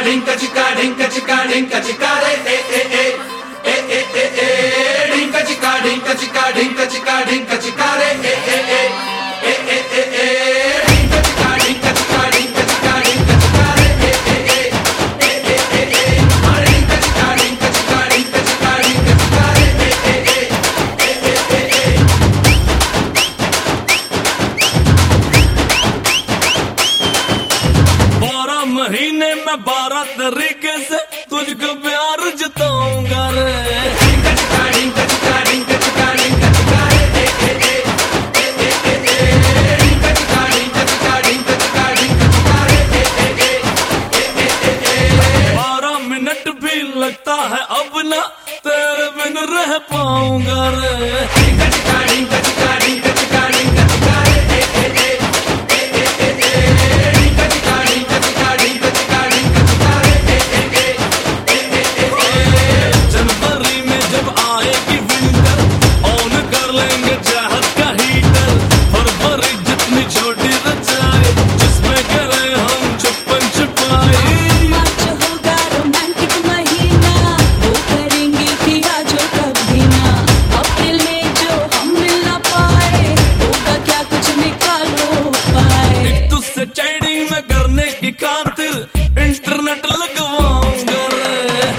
ढिंका चिका ढिंका चिका ढिंका चिका रे ए ए ए ए ए ए ए ढिंका चिका ढिंका चिका ढिंका चिका ढिंका चिका रे ए ए ए ए ए ए ए ढिंका चिका ढिंका चिका ढिंका चिका ढिंका चिका रे ए ए ए ए ए ए ए ढिंका चिका ढिंका चिका ढिंका चिका ढिंका चिका रे ए ए ए ए ए ए 12 महीने में 12 तरीके से तुझको प्यार जताऊंगा रे। लगता है अब ना तेरे बिन रह पाऊंगा रे। जनवरी में जब आएगी विंटर ऑन कर लेंगे चाहत का हीटर। फरवरी जितनी छोटी रचाए जिसमें करे हम छुपन छुपाए। चैटिंग में करने की खातिर इंटरनेट लगवाऊंगा रे।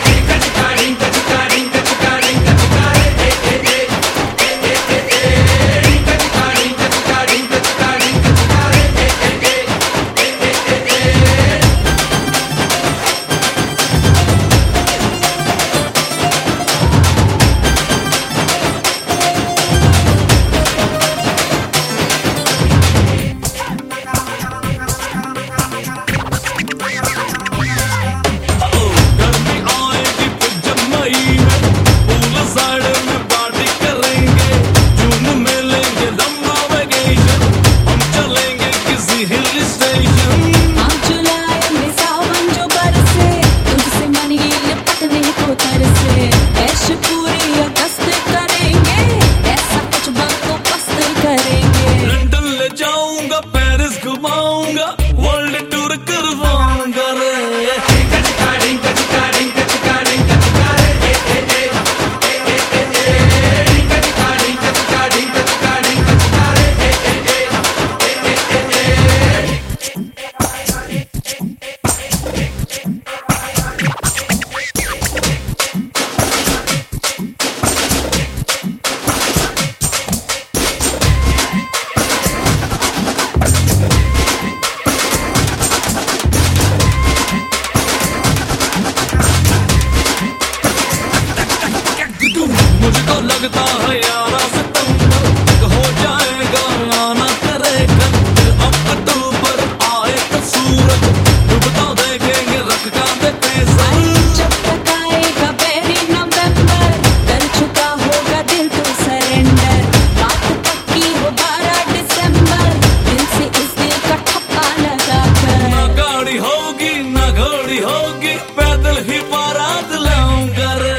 लंदन ले जाऊंगा, पेरिस घुमाऊंगा, वर्ल्ड टूर करवाऊंगा रे। मुझको लगता है 11 सितंबर तक हो जाएगा आना तेरे घर। अक्टूबर आए तो सूरज डूबता देखेंगे रख का देते सर। जब तक आएगा पहली नवंबर कर चुका होगा दिल तो सरेंडर। बात पक्की हो 12 दिसंबर दिल से इस दिल का ठप्पा लगा कर। ना गाड़ी होगी ना घोड़ी होगी पैदल ही बारात लाऊंगा रे।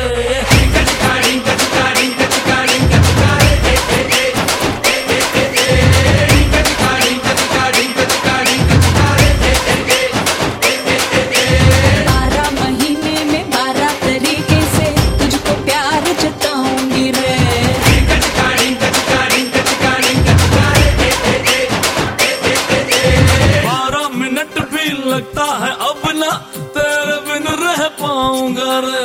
लगता है अब ना तेरे बिन रह पाऊंगा रे।